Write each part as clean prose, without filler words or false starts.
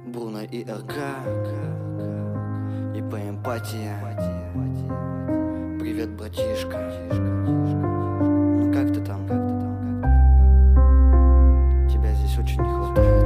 Бруно и РК, и по эмпатии. Привет, братишка. Ну как ты там? Тебя здесь очень не хватает.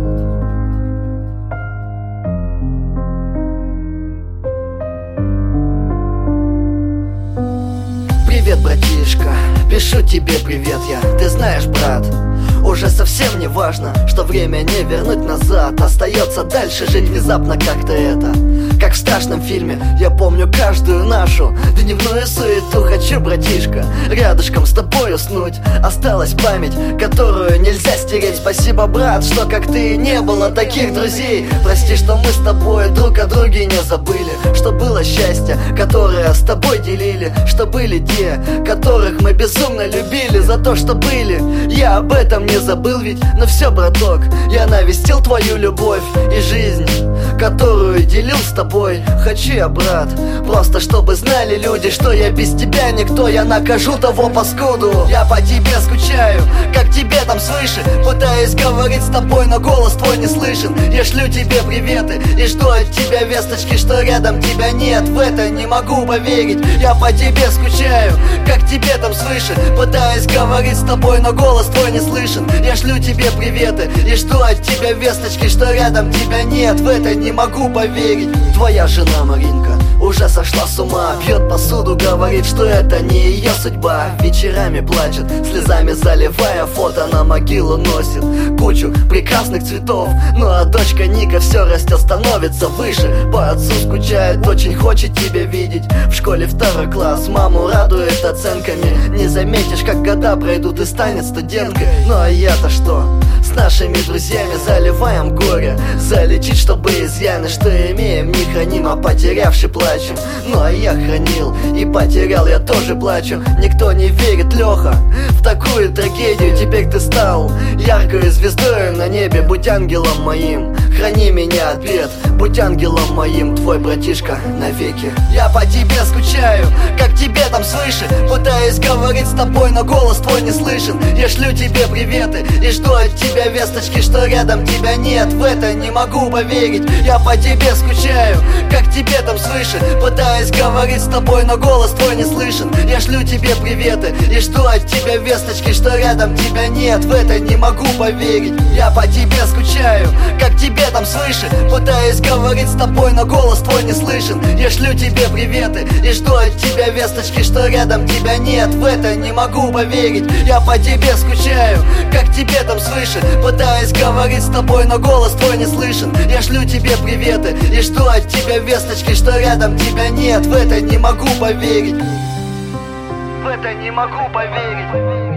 Привет, братишка, пишу тебе привет я. Ты знаешь, брат, уже совсем не важно, что время не вернуть назад. Остается дальше жить внезапно как-то это, как в страшном фильме. Я помню каждую нашу дневную суету. Хочу, братишка, рядышком с тобой уснуть. Осталась память, которую нельзя стереть. Спасибо, брат, что как ты не было таких друзей. Прости, что мы с тобой друг о друге не забыли. Что было счастье, которое с тобой делили. Что были те, которых мы безумно любили. За то, что были, я об этом не забыл ведь. Но все, браток, я навестил твою любовь и жизнь, которую делил с тобой. Хочу я, брат, просто чтобы знали люди, что я без тебя никто. Я накажу того паскуду. Я по тебе скучаю, как тебе там свыше. Пытаюсь говорить с тобой, но голос твой не слышен. Я шлю тебе приветы и жду от тебя весточки, что рядом тебя нет. В это не могу поверить. Я по тебе скучаю, как тебе там свыше. Пытаюсь говорить с тобой, но голос твой не слышен. Я шлю тебе приветы и жду от тебя весточки, что рядом тебя нет. В это не могу поверить. Твоя жена Маринка уже сошла с ума. Пьет посуду, говорит, что это не ее судьба. Вечерами плачет, слезами заливая фото. На могилу носит кучу прекрасных цветов. Ну а дочка Ника все растет, становится выше. По отцу скучает, очень хочет тебя видеть. В школе 2 класс, маму радует оценками. Не заметишь, как года пройдут и станет студенткой. Ну а я-то что? С нашими друзьями заливаем горе. Залечить, чтобы изъяны, что имеем, не храним, а потерявший плачем. Ну а я хранил и потерял, я тоже плачу. Никто не верит, Леха, в такую трагедию. Теперь ты стал яркой звездой на небе. Будь ангелом моим, храни меня от бед. Будь ангелом моим, твой братишка навеки. Я по тебе скучаю, как тебе там свыше. Пытаюсь говорить с тобой, но голос твой не слышен. Я шлю тебе приветы и жду от тебя весточки, что рядом тебя нет. В это не могу поверить. Я по тебе скучаю, как тебе там свыше. Пытаюсь говорить с тобой, но голос твой не слышен. Я шлю тебе приветы и жду от тебя весточки, что рядом тебя нет. В это не могу поверить. Я по тебе скучаю, как тебе там свыше. Пытаюсь говорить с тобой, но голос твой не слышен. Я шлю тебе приветы и жду от тебя весточки, что рядом тебя нет. В это не могу поверить. Я по тебе скучаю, как тебе там свыше. Пытаюсь говорить с тобой, но голос твой не слышен. Я шлю тебе приветы и жду от тебя весточки, что рядом тебя нет. В это не могу поверить. В это не могу поверить.